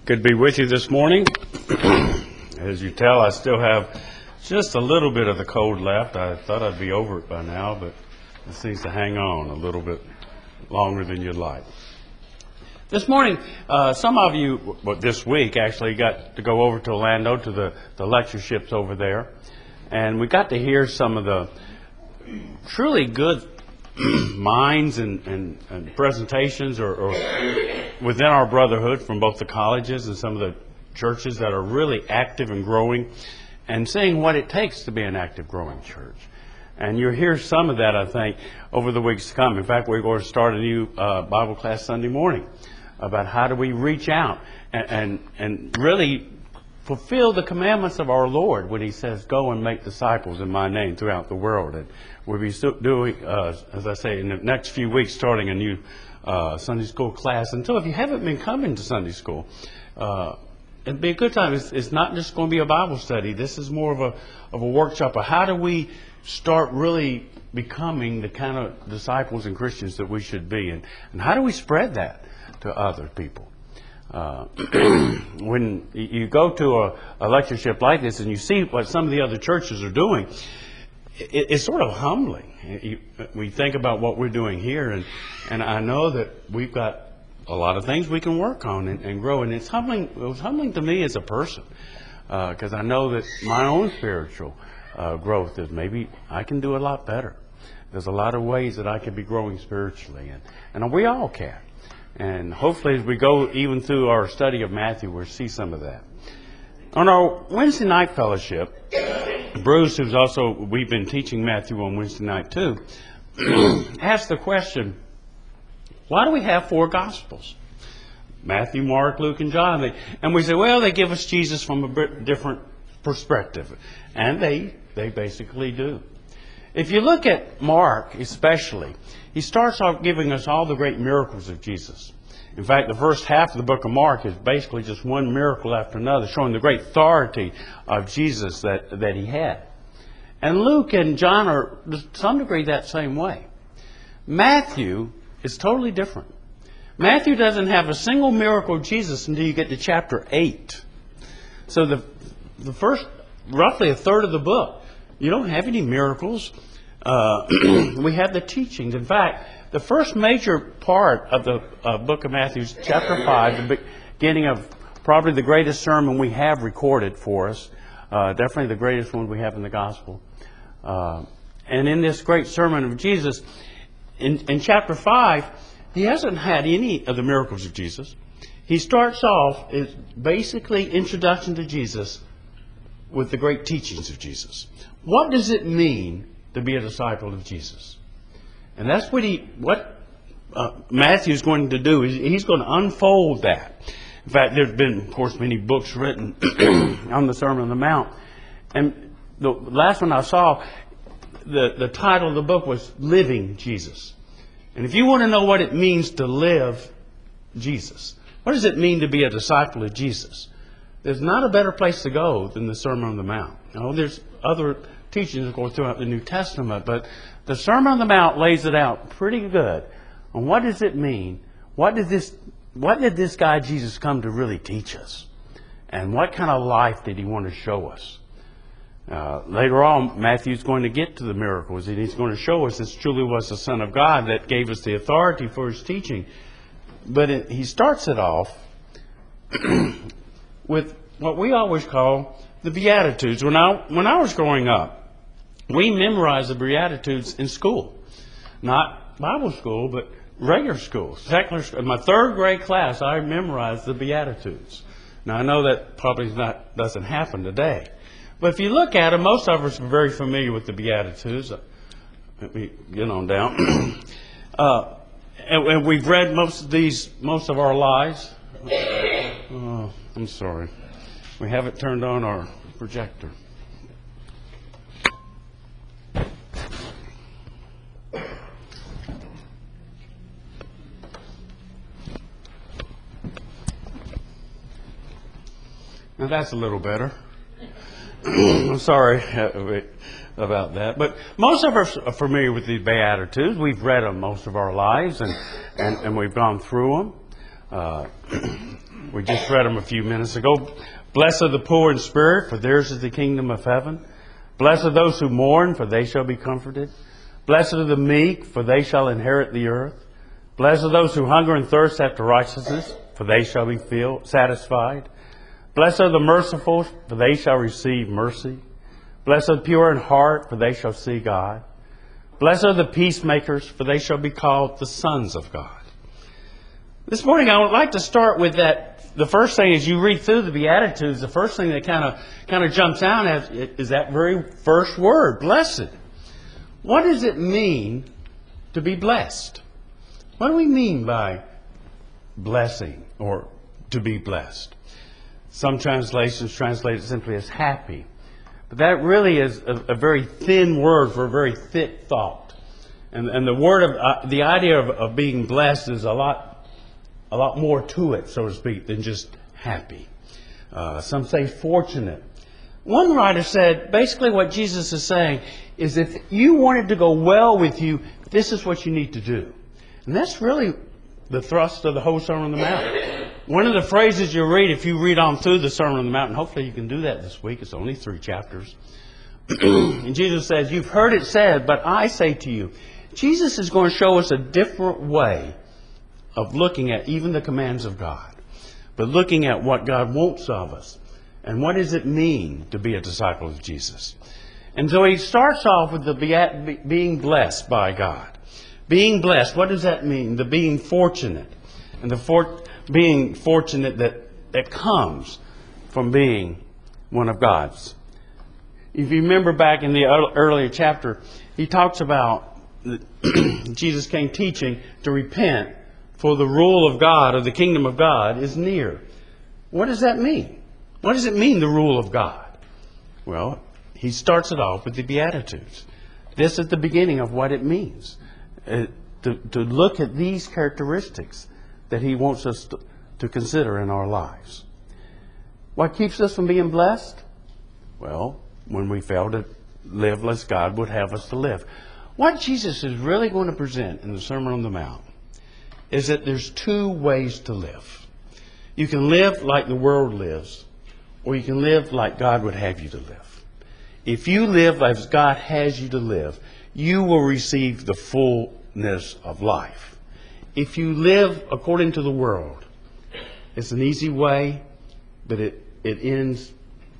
Good to be with you this morning. As you tell, I still have just a little bit of the cold left. I thought I'd be over it by now, but it seems to hang on a little bit longer than you'd like. This morning, some of you, this week actually, got to go over to Orlando to the lectureships over there. And we got to hear some of the truly good minds and presentations or within our brotherhood from both the colleges and some of the churches that are really active and growing, and seeing what it takes to be an active, growing church. And you'll hear some of that, I think, over the weeks to come. In fact, we're going to start a new Bible class Sunday morning about how do we reach out and really fulfill the commandments of our Lord when He says, "Go and make disciples in my name throughout the world." And we'll be doing, as I say, in the next few weeks, starting a new Sunday school class. And so if you haven't been coming to Sunday school, it'd be a good time. It's not just going to be a Bible study. This is more of a workshop of how do we start really becoming the kind of disciples and Christians that we should be, and how do we spread that to other people. When you go to a lectureship like this and you see what some of the other churches are doing, it's sort of humbling. We think about what we're doing here, and I know that we've got a lot of things we can work on and grow. And it's humbling. It was humbling to me as a person, because I know that my own spiritual growth is maybe I can do a lot better. There's a lot of ways that I could be growing spiritually, and we all can. And hopefully as we go even through our study of Matthew, we'll see some of that. On our Wednesday night fellowship, Bruce, we've been teaching Matthew on Wednesday night too, asked the question, why do we have four Gospels? Matthew, Mark, Luke, and John. And we say, well, they give us Jesus from a different perspective. And they basically do. If you look at Mark especially, he starts off giving us all the great miracles of Jesus. In fact, the first half of the book of Mark is basically just one miracle after another, showing the great authority of Jesus that he had. And Luke and John are, to some degree, that same way. Matthew is totally different. Matthew doesn't have a single miracle of Jesus until you get to chapter 8. So the first, roughly a third of the book, you don't have any miracles. We have the teachings. In fact, the first major part of the book of Matthew is chapter 5, the beginning of probably the greatest sermon we have recorded for us. Definitely the greatest one we have in the gospel. And in this great sermon of Jesus, in chapter 5, he hasn't had any of the miracles of Jesus. He starts off, is basically introduction to Jesus with the great teachings of Jesus. What does it mean to be a disciple of Jesus? And that's what Matthew's going to do. He's going to unfold that. In fact, there's been, of course, many books written on the Sermon on the Mount. And the last one I saw, the title of the book was Living Jesus. And if you want to know what it means to live Jesus, what does it mean to be a disciple of Jesus? There's not a better place to go than the Sermon on the Mount. Now, there's other teachings, of course, throughout the New Testament, but the Sermon on the Mount lays it out pretty good on what does it mean, what did this guy Jesus come to really teach us, and what kind of life did he want to show us. Later on, Matthew's going to get to the miracles, and he's going to show us this truly was the Son of God that gave us the authority for his teaching. But he starts it off with what we always call the Beatitudes. When I was growing up, we memorized the Beatitudes in school. Not Bible school, but regular school. Secular school. In my third grade class, I memorized the Beatitudes. Now, I know that probably doesn't happen today. But if you look at them, most of us are very familiar with the Beatitudes. Let me get on down. And we've read most of our lives. Oh, I'm sorry. We haven't turned on our projector. Now that's a little better. I'm sorry about that. But most of us are familiar with these Beatitudes. We've read them most of our lives, and we've gone through them. We just read them a few minutes ago. Blessed are the poor in spirit, for theirs is the kingdom of heaven. Blessed are those who mourn, for they shall be comforted. Blessed are the meek, for they shall inherit the earth. Blessed are those who hunger and thirst after righteousness, for they shall be satisfied. Blessed are the merciful, for they shall receive mercy. Blessed are the pure in heart, for they shall see God. Blessed are the peacemakers, for they shall be called the sons of God. This morning I would like to start with that. The first thing as you read through the Beatitudes, the first thing that kind of jumps out is that very first word, blessed. What does it mean to be blessed? What do we mean by blessing or to be blessed? Some translations translate it simply as happy. But that really is a very thin word for a very thick thought. And the word of the idea of being blessed is a lot more to it, so to speak, than just happy. Some say fortunate. One writer said basically what Jesus is saying is if you want it to go well with you, this is what you need to do. And that's really the thrust of the whole Sermon on the Mount. One of the phrases you read, if you read on through the Sermon on the Mount, and hopefully you can do that this week, it's only 3 chapters. And Jesus says, you've heard it said, but I say to you. Jesus is going to show us a different way of looking at even the commands of God, but looking at what God wants of us. And what does it mean to be a disciple of Jesus? And so he starts off with the being blessed by God. Being blessed, what does that mean? The being fortunate. And being fortunate that comes from being one of God's. If you remember back in the earlier chapter, he talks about Jesus came teaching to repent, for the rule of God, or the kingdom of God, is near. What does that mean? What does it mean, the rule of God? Well, he starts it off with the Beatitudes. This is the beginning of what it means. To look at these characteristics that he wants us to consider in our lives. What keeps us from being blessed? Well, when we fail to live as God would have us to live. What Jesus is really going to present in the Sermon on the Mount is that there's 2 ways to live. You can live like the world lives, or you can live like God would have you to live. If you live as God has you to live, you will receive the fullness of life. If you live according to the world, it's an easy way, but it ends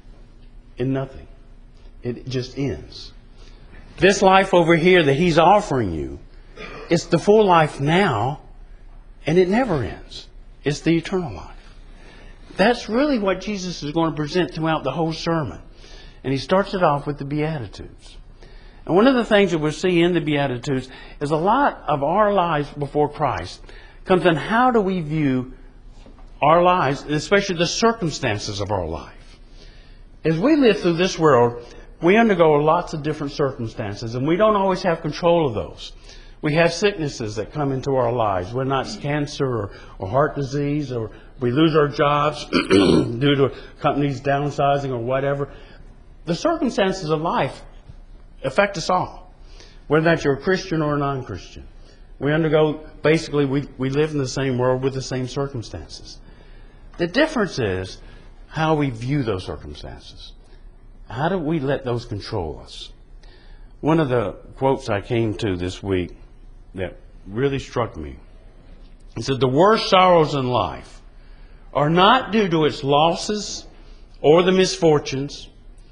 in nothing. It just ends. This life over here that He's offering you, it's the full life now, and it never ends. It's the eternal life. That's really what Jesus is going to present throughout the whole sermon. And He starts it off with the Beatitudes. And one of the things that we'll see in the Beatitudes is a lot of our lives before Christ comes in how do we view our lives, especially the circumstances of our life. As we live through this world, we undergo lots of different circumstances, and we don't always have control of those. We have sicknesses that come into our lives, whether it's cancer or heart disease, or we lose our jobs due to companies downsizing or whatever. The circumstances of life affect us all, whether that's you're a Christian or a non-Christian. We undergo, basically, we live in the same world with the same circumstances. The difference is how we view those circumstances. How do we let those control us? One of the quotes I came to this week that really struck me, it said, the worst sorrows in life are not due to its losses or the misfortunes,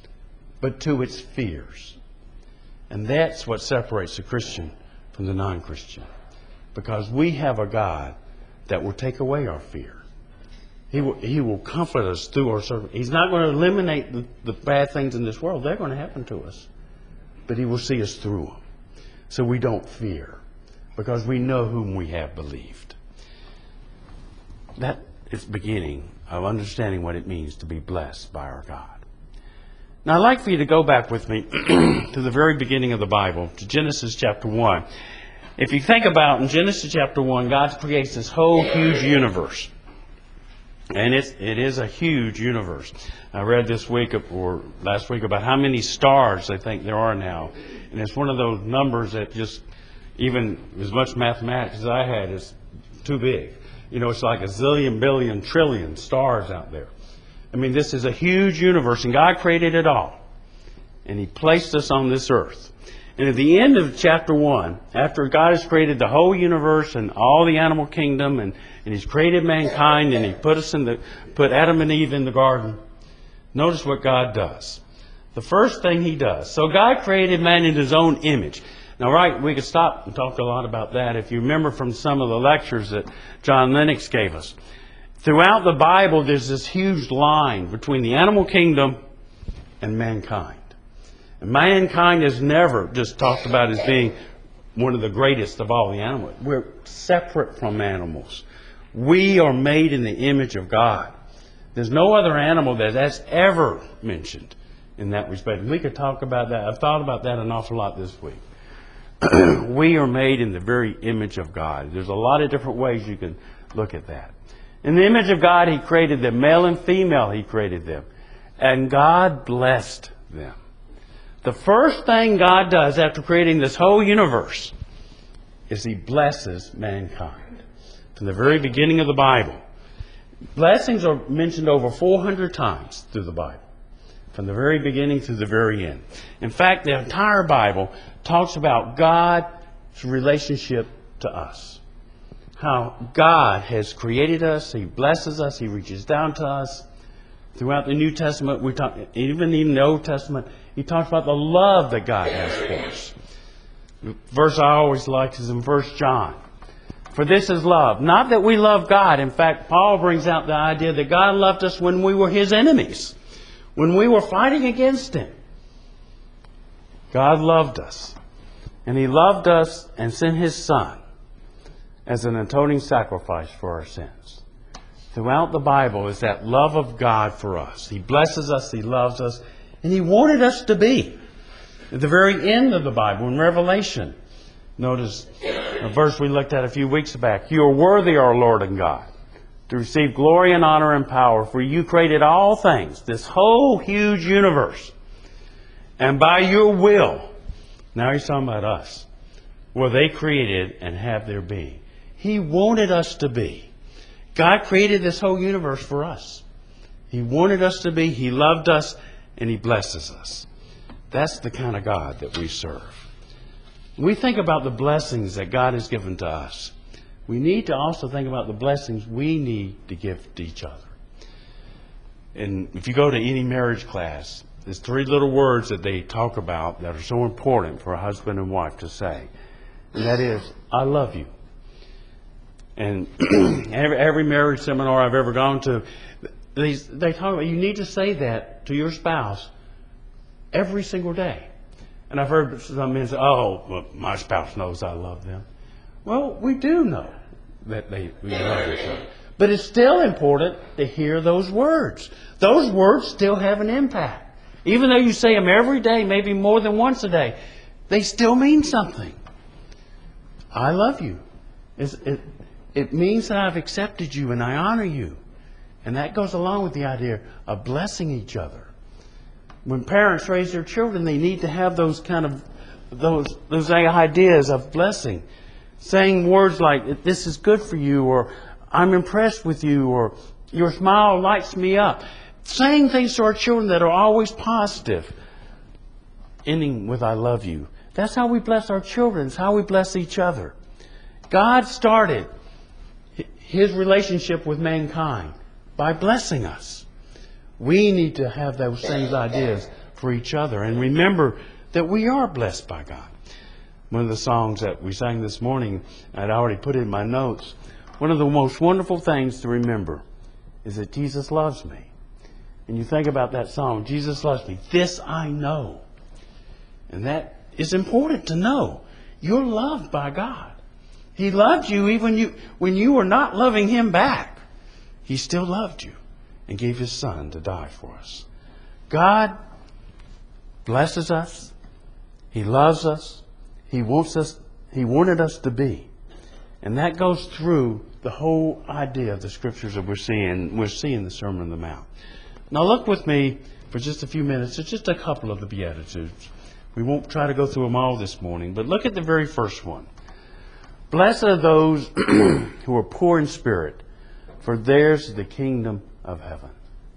but to its fears. And that's what separates the Christian from the non-Christian. Because we have a God that will take away our fear. He will comfort us through our service. He's not going to eliminate the bad things in this world. They're going to happen to us. But He will see us through them. So we don't fear. Because we know whom we have believed. That is the beginning of understanding what it means to be blessed by our God. Now I'd like for you to go back with me to the very beginning of the Bible, to Genesis chapter 1. If you think about in Genesis chapter 1, God creates this whole huge universe. And it is a huge universe. I read this week or last week about how many stars they think there are now. And it's one of those numbers that just, even as much mathematics as I had, is too big. You know, it's like a zillion, billion, trillion stars out there. I mean, this is a huge universe, and God created it all. And He placed us on this earth. And at the end of chapter 1, after God has created the whole universe and all the animal kingdom, and He's created mankind, and He put Adam and Eve in the garden, notice what God does. The first thing He does. So God created man in His own image. Now, right, we could stop and talk a lot about that if you remember from some of the lectures that John Lennox gave us. Throughout the Bible, there's this huge line between the animal kingdom and mankind. And mankind is never just talked about as being one of the greatest of all the animals. We're separate from animals. We are made in the image of God. There's no other animal that's ever mentioned in that respect. We could talk about that. I've thought about that an awful lot this week. We are made in the very image of God. There's a lot of different ways you can look at that. In the image of God, He created them. Male and female, He created them. And God blessed them. The first thing God does after creating this whole universe is He blesses mankind. From the very beginning of the Bible. Blessings are mentioned over 400 times through the Bible. From the very beginning to the very end. In fact, the entire Bible talks about God's relationship to us. How God has created us, He blesses us, He reaches down to us. Throughout the New Testament, even in the Old Testament, He talks about the love that God has for us. The verse I always like is in 1 John. For this is love. Not that we love God. In fact, Paul brings out the idea that God loved us when we were His enemies. When we were fighting against Him. God loved us. And He loved us and sent His Son as an atoning sacrifice for our sins. Throughout the Bible is that love of God for us. He blesses us, He loves us, and He wanted us to be. At the very end of the Bible, in Revelation, notice a verse we looked at a few weeks back. You are worthy, our Lord and God, to receive glory and honor and power, for You created all things, this whole huge universe. And by Your will, now He's talking about us, were they created and have their being. He wanted us to be. God created this whole universe for us. He wanted us to be, He loved us, and He blesses us. That's the kind of God that we serve. When we think about the blessings that God has given to us, we need to also think about the blessings we need to give to each other. And if you go to any marriage class, there's 3 little words that they talk about that are so important for a husband and wife to say. And that is, I love you. And every marriage seminar I've ever gone to, they talk about you need to say that to your spouse every single day. And I've heard some men say, oh, well, my spouse knows I love them. Well, we do know that we love each other. But it's still important to hear those words. Those words still have an impact. Even though you say them every day, maybe more than once a day, they still mean something. I love you. It means that I've accepted you and I honor you. And that goes along with the idea of blessing each other. When parents raise their children, they need to have those kind of those ideas of blessing. Saying words like, this is good for you, or I'm impressed with you, or your smile lights me up. Saying things to our children that are always positive. Ending with, I love you. That's how we bless our children. It's how we bless each other. God started His relationship with mankind by blessing us. We need to have those same ideas for each other and remember that we are blessed by God. One of the songs that we sang this morning, I'd already put it in my notes. One of the most wonderful things to remember is that Jesus loves me. And you think about that song, Jesus loves me. This I know. And that is important to know. You're loved by God. He loved you even when you were not loving Him back. He still loved you and gave His Son to die for us. God blesses us. He loves us. He wanted us to be. And that goes through the whole idea of the Scriptures that we're seeing the Sermon on the Mount. Now look with me for just a few minutes at just a couple of the Beatitudes. We won't try to go through them all this morning, but look at the very first one. Blessed are the peacemakers, for they shall be called children of God. Now, Blessed are those who are poor in spirit, for theirs is the kingdom of heaven.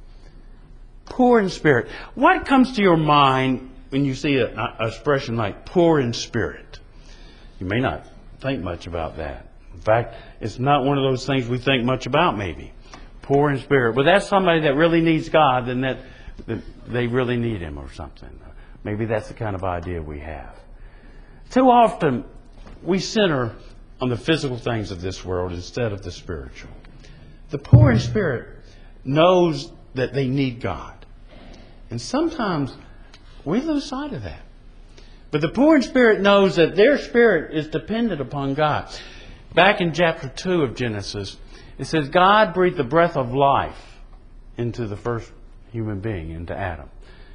Poor in spirit. What comes to your mind when you see an expression like poor in spirit? You may not think much about that. In fact, it's not one of those things we think much about, maybe. Poor in spirit. But that's somebody that really needs God, and that they really need Him or something. Maybe that's the kind of idea we have. Too often, we center on the physical things of this world instead of the spiritual. The poor in spirit knows that they need God. And sometimes we lose sight of that. But the poor in spirit knows that their spirit is dependent upon God. Back in chapter 2 of Genesis, it says God breathed the breath of life into the first human being, into Adam.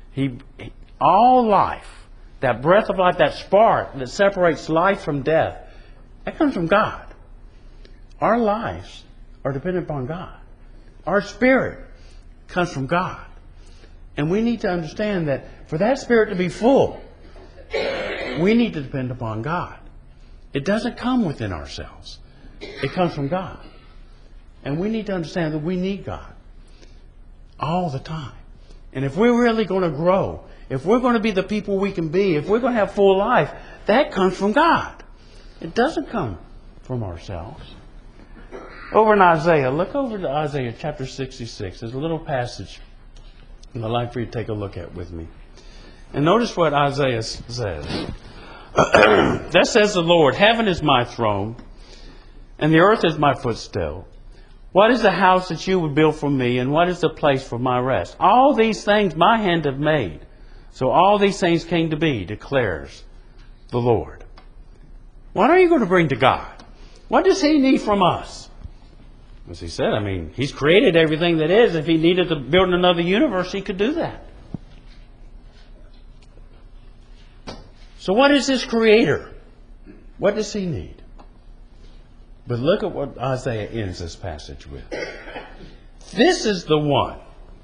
All life, that breath of life, that spark that separates life from death, that comes from God. Our lives are dependent upon God. Our spirit comes from God. And we need to understand that for that spirit to be full, we need to depend upon God. It doesn't come within ourselves. It comes from God. And we need to understand that we need God all the time. And if we're really going to grow, if we're going to be the people we can be, if we're going to have full life, that comes from God. It doesn't come from ourselves. Over in Isaiah, look over to Isaiah chapter 66. There's a little passage I'd like for you to take a look at with me. And notice what Isaiah says. Thus says the Lord, heaven is my throne, and the earth is my footstool. What is the house that you would build for me, and what is the place for my rest? All these things my hand have made. So all these things came to be, declares the Lord. What are you going to bring to God? What does He need from us? As He said, He's created everything that is. If He needed to build another universe, He could do that. So what is this Creator? What does He need? But look at what Isaiah ends this passage with. This is the one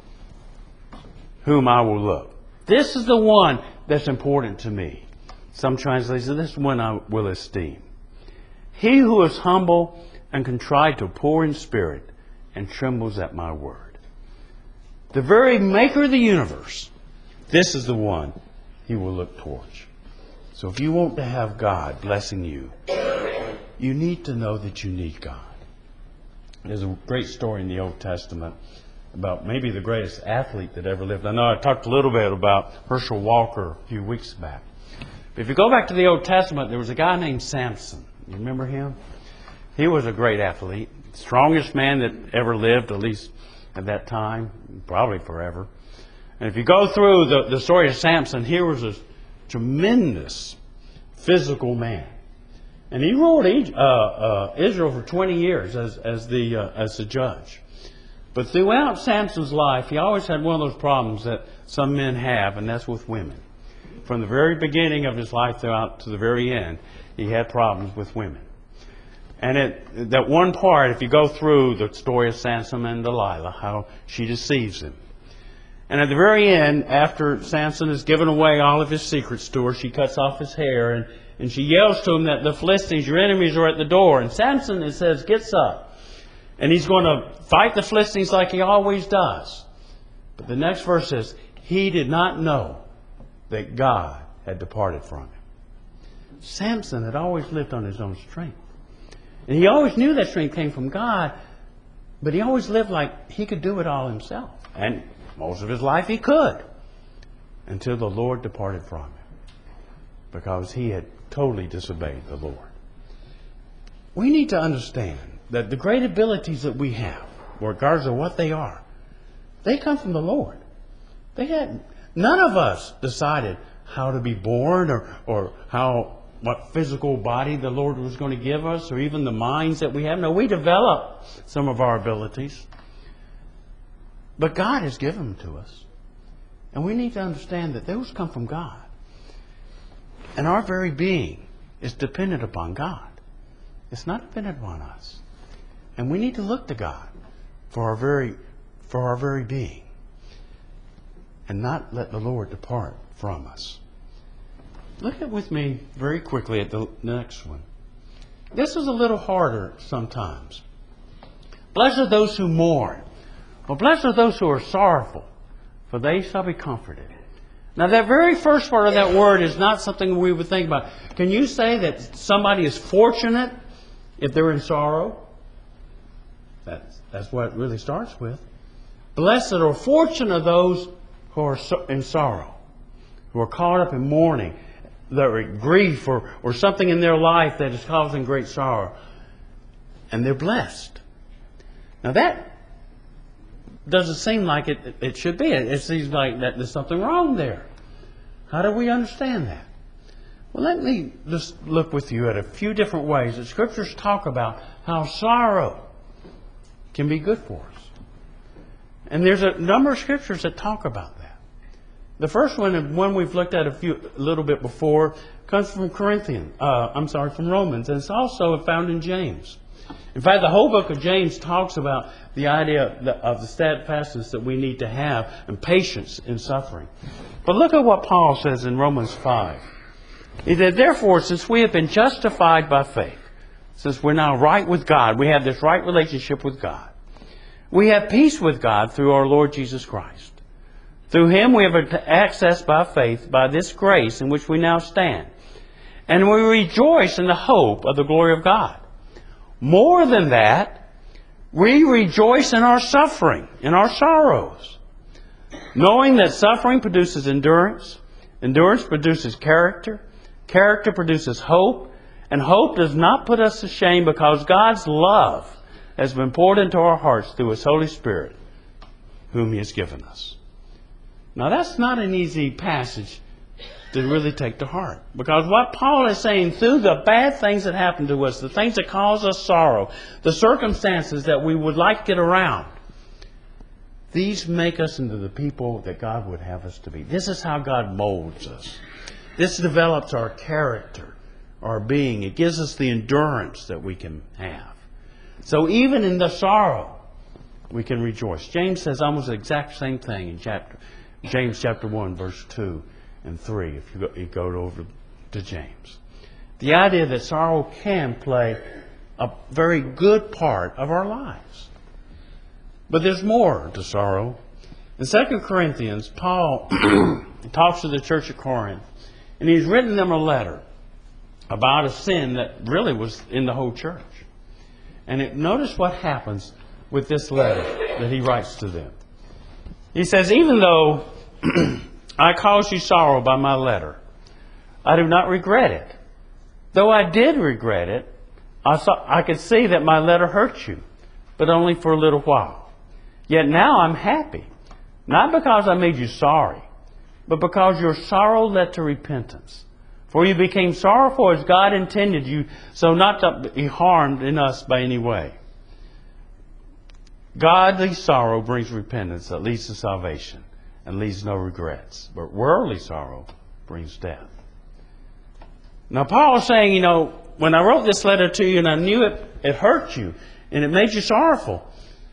whom I will look. This is the one that's important to me. Some translations, this one I will esteem. He who is humble and contrite to poor in spirit and trembles at my word. The very maker of the universe, this is the one He will look towards. So if you want to have God blessing you, you need to know that you need God. There's a great story in the Old Testament about maybe the greatest athlete that ever lived. I know I talked a little bit about Herschel Walker a few weeks back. But if you go back to the Old Testament, there was a guy named Samson. You remember him? He was a great athlete. Strongest man that ever lived, at least at that time. Probably forever. And if you go through the story of Samson, here was a tremendous physical man. And he ruled Israel for 20 years as the judge. But throughout Samson's life, he always had one of those problems that some men have, and that's with women. From the very beginning of his life throughout to the very end, he had problems with women. And that one part, if you go through the story of Samson and Delilah, how she deceives him. And at the very end, after Samson has given away all of his secrets to her, she cuts off his hair and she yells to him that the Philistines, your enemies, are at the door. And Samson, it says, gets up. And he's going to fight the Philistines like he always does. But the next verse says, he did not know that God had departed from him. Samson had always lived on his own strength. And he always knew that strength came from God, but he always lived like he could do it all himself. And most of his life he could, until the Lord departed from him, because he had totally disobeyed the Lord. We need to understand that the great abilities that we have, regardless of what they are, they come from the Lord. None of us decided how to be born or what physical body the Lord was going to give us, or even the minds that we have. No, we develop some of our abilities. But God has given them to us. And we need to understand that those come from God. And our very being is dependent upon God. It's not dependent upon us. And we need to look to God for our very being. And not let the Lord depart from us. Look at with me very quickly at the next one. this is a little harder sometimes. Blessed are those who mourn. Well, blessed are those who are sorrowful, for they shall be comforted. Now, that very first part of that word is not something we would think about. Can you say that somebody is fortunate if they're in sorrow? That's what it really starts with. Blessed or fortunate are those who are in sorrow, who are caught up in mourning, that are in grief or something in their life that is causing great sorrow. And they're blessed. Now that doesn't seem like it should be. It seems like that there's something wrong there. How do we understand that? Well, let me just look with you at a few different ways that Scriptures talk about how sorrow can be good for us. And there's a number of Scriptures that talk about that. The first one we've looked at a little bit before, comes from from Romans, and it's also found in James. In fact, the whole book of James talks about the idea of the steadfastness that we need to have and patience in suffering. But look at what Paul says in Romans 5. He said, therefore, since we have been justified by faith, since we're now right with God, we have this right relationship with God, we have peace with God through our Lord Jesus Christ. Through Him we have access by faith, by this grace in which we now stand. And we rejoice in the hope of the glory of God. More than that, we rejoice in our suffering, in our sorrows, knowing that suffering produces endurance, endurance produces character, character produces hope, and hope does not put us to shame because God's love has been poured into our hearts through His Holy Spirit, whom He has given us. Now that's not an easy passage to really take to heart. Because what Paul is saying, through the bad things that happen to us, the things that cause us sorrow, the circumstances that we would like to get around, these make us into the people that God would have us to be. This is how God molds us. This develops our character, our being. It gives us the endurance that we can have. So even in the sorrow, we can rejoice. James says almost the exact same thing in James chapter 1, verse 2 and 3, if you go over to James. The idea that sorrow can play a very good part of our lives. But there's more to sorrow. In 2 Corinthians, Paul talks to the church of Corinth, and he's written them a letter about a sin that really was in the whole church. And notice what happens with this letter that he writes to them. He says, even though I caused you sorrow by my letter, I do not regret it. Though I did regret it, I could see that my letter hurt you, but only for a little while. Yet now I'm happy, not because I made you sorry, but because your sorrow led to repentance. For you became sorrowful as God intended you, so not to be harmed in us by any way. Godly sorrow brings repentance that leads to salvation and leaves no regrets. But worldly sorrow brings death. Now Paul is saying, when I wrote this letter to you and I knew it hurt you and it made you sorrowful,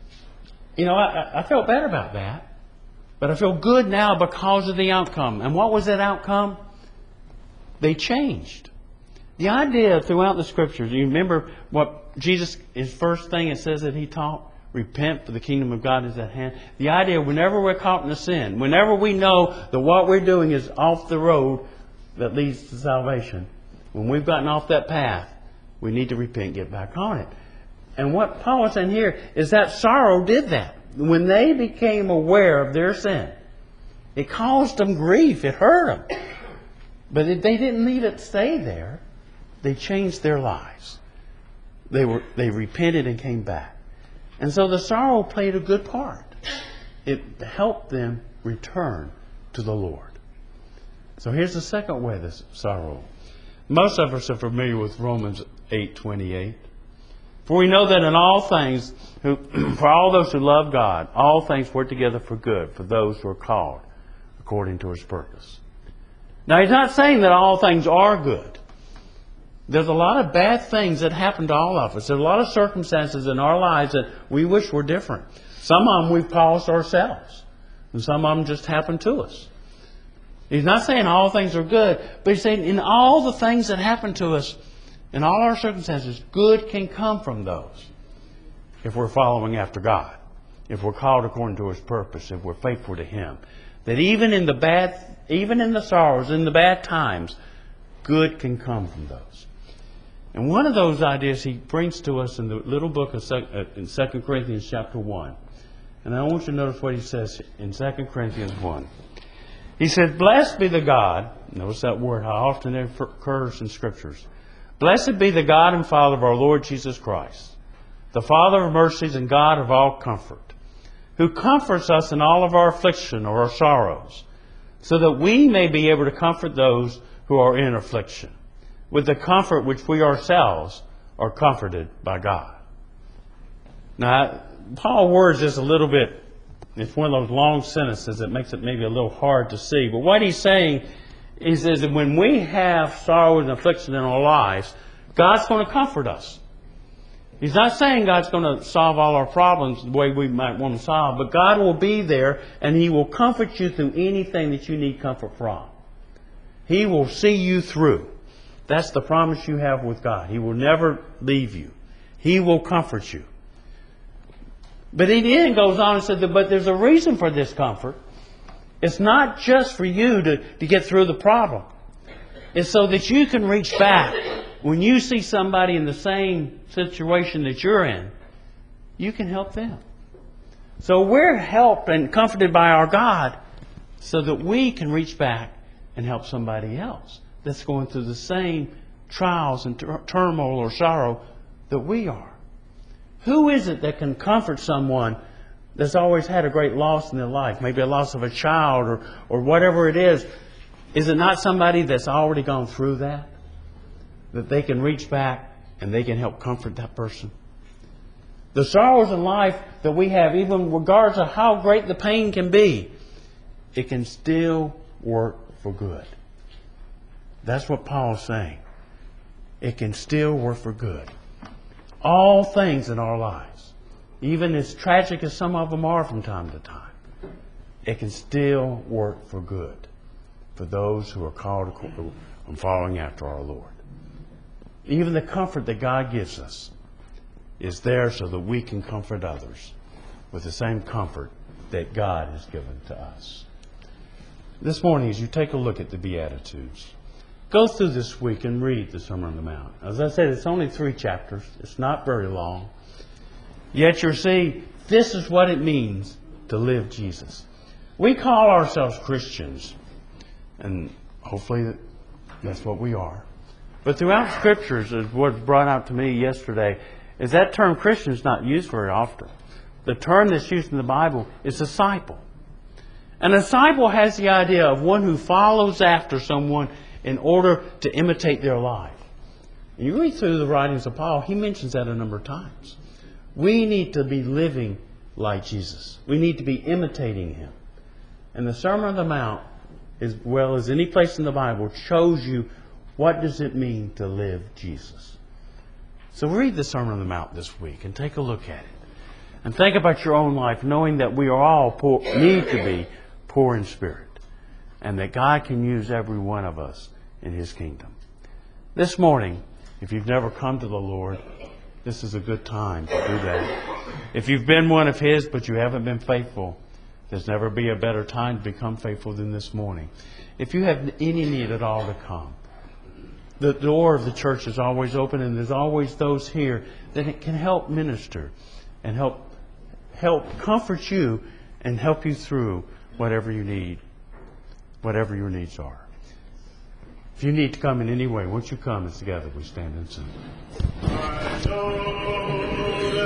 I felt bad about that. But I feel good now because of the outcome. And what was that outcome? They changed. The idea throughout the Scriptures, you remember what Jesus, his first thing it says that He taught? Repent, for the kingdom of God is at hand. The idea, whenever we're caught in a sin, whenever we know that what we're doing is off the road that leads to salvation, when we've gotten off that path, we need to repent, get back on it. And what Paul is saying here is that sorrow did that. When they became aware of their sin, it caused them grief. It hurt them. But they didn't leave it stay there. They changed their lives. They repented and came back. And so the sorrow played a good part. It helped them return to the Lord. So here's the second way this sorrow. Most of us are familiar with Romans 8:28. For we know that in all things, for all those who love God, all things work together for good, for those who are called according to His purpose. Now, He's not saying that all things are good. There's a lot of bad things that happen to all of us. There's a lot of circumstances in our lives that we wish were different. Some of them we've caused ourselves. And some of them just happen to us. He's not saying all things are good, but He's saying in all the things that happen to us, In all our circumstances, good can come from those if we're following after God, if we're called according to His purpose, if we're faithful to Him. That even in the sorrows, in the bad times, good can come from those. And one of those ideas he brings to us in the little book of 2 Corinthians chapter 1. And I want you to notice what he says in 2 Corinthians 1. He says, "Blessed be the God," notice that word, how often it occurs in Scriptures. "Blessed be the God and Father of our Lord Jesus Christ, the Father of mercies and God of all comfort, who comforts us in all of our affliction or our sorrows, so that we may be able to comfort those who are in affliction, with the comfort which we ourselves are comforted by God." Now, Paul words this a little bit. It's one of those long sentences that makes it maybe a little hard to see. But what he's saying is that when we have sorrow and affliction in our lives, God's going to comfort us. He's not saying God's going to solve all our problems the way we might want to solve, but God will be there and He will comfort you through anything that you need comfort from. He will see you through. That's the promise you have with God. He will never leave you. He will comfort you. But he then goes on and said, but there's a reason for this comfort. It's not just for you to get through the problem. It's so that you can reach back. When you see somebody in the same situation that you're in, you can help them. So we're helped and comforted by our God so that we can reach back and help somebody else that's going through the same trials and turmoil or sorrow that we are. Who is it that can comfort someone that's always had a great loss in their life? Maybe a loss of a child or whatever it is. Is it not somebody that's already gone through that? That they can reach back and they can help comfort that person? The sorrows in life that we have, even regardless of how great the pain can be, it can still work for good. That's what Paul's saying. It can still work for good. All things in our lives, even as tragic as some of them are from time to time, it can still work for good for those who are called and following after our Lord. Even the comfort that God gives us is there so that we can comfort others with the same comfort that God has given to us. This morning, as you take a look at the Beatitudes, go through this week and read the Sermon on the Mount. As I said, it's only 3 chapters. It's not very long. Yet you'll see this is what it means to live Jesus. We call ourselves Christians, and hopefully that's what we are. But throughout Scriptures, as was brought out to me yesterday, is that term Christian is not used very often. The term that's used in the Bible is disciple. And a disciple has the idea of one who follows after someone in order to imitate their life. And you read through the writings of Paul, he mentions that a number of times. We need to be living like Jesus. We need to be imitating Him. And the Sermon on the Mount, as well as any place in the Bible, shows you what does it mean to live Jesus. So read the Sermon on the Mount this week and take a look at it. And think about your own life, knowing that we are all need to be poor in spirit. And that God can use every one of us in His kingdom. This morning, if you've never come to the Lord, this is a good time to do that. If you've been one of His but you haven't been faithful, there's never be a better time to become faithful than this morning. If you have any need at all to come, the door of the church is always open, and there's always those here that can help minister and help comfort you and help you through whatever you need. Whatever your needs are. If you need to come in any way, won't you come and together we stand and sing.